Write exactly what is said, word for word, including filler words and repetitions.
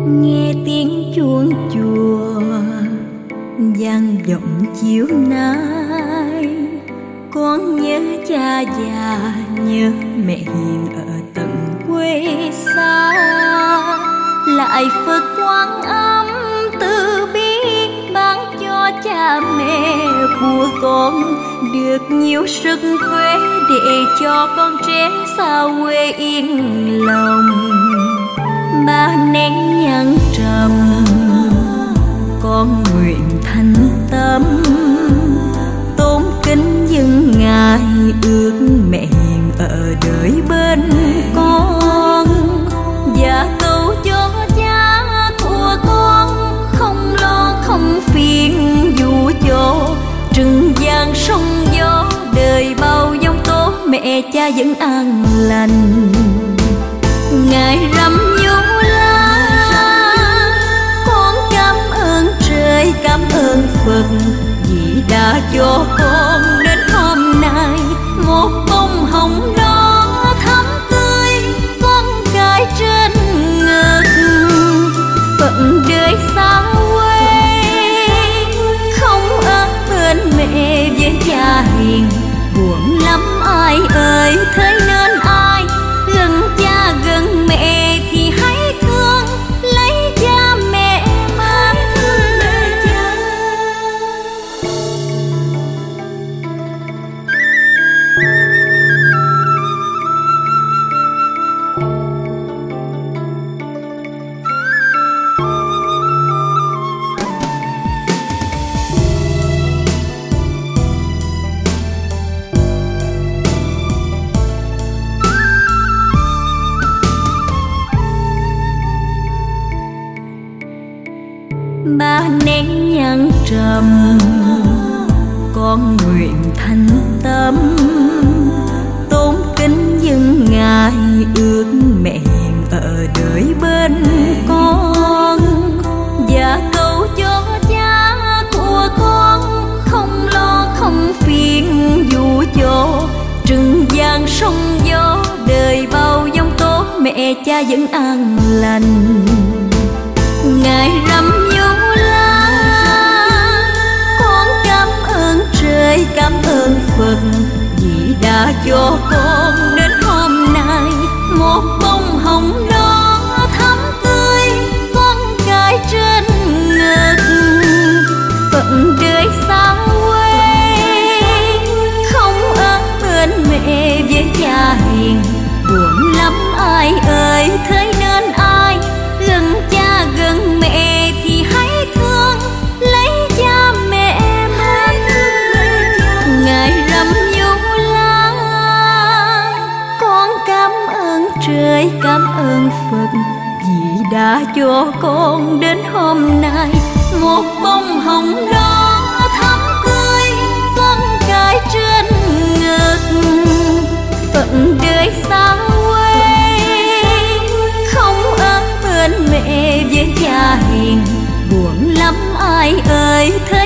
Nghe tiếng chuông chùa vang vọng chiều nay, con nhớ cha già, nhớ mẹ hiền ở tận quê xa. Lại Phật Quan Âm từ bi ban cho cha mẹ của con được nhiều sức khỏe để cho con trẻ xa quê yên lòng. Ba nén nhang trầm con nguyện thành tâm, tôn kính những ngài, ước mẹ hiền ở đời bên con, và cầu cho cha của con không lo không phiền, dù cho trừng gian sóng gió đời bao giông tố, mẹ cha vẫn an lành. Ngài rằm vô la, con cảm ơn trời, cảm ơn Phật vì đã cho con đến hôm nay một bông hồng đỏ thắm tươi, con cái trên ngực. Phận đời xa quê không ở bên mẹ với cha hiền, buồn lắm ai ơi, thế nên ai gần cha gần mẹ thì hãy thương lấy cha mẹ mang về cha. Ba nén nhang trầm con nguyện thành tâm, tôn kính những ngài, ước mẹ hiền ở đời bên con, và cầu cho cha của con không lo không phiền, dù cho trừng gian sóng gió đời bao giông tố, mẹ cha vẫn an lành. Ngài rằm vô la, con cảm ơn trời, cảm ơn Phật vì đã cho con đến hôm nay một bông hồng đỏ thắm tươi, con cái trên ngực. Phận đời xa quê không ở bên mẹ với cha hiền, buồn lắm ai ơi, thế nên ai gần cha gần mẹ thì hãy thương lấy cha mẹ mang về cha. Ngài rằm vô la, con cảm ơn trời, cảm ơn Phật vì đã cho con đến hôm nay một bông hồng đỏ thắm tươi, con cái trên ngực. Phận đời xa quê không ở bên mẹ với cha hiền, buồn lắm ai ơi, thế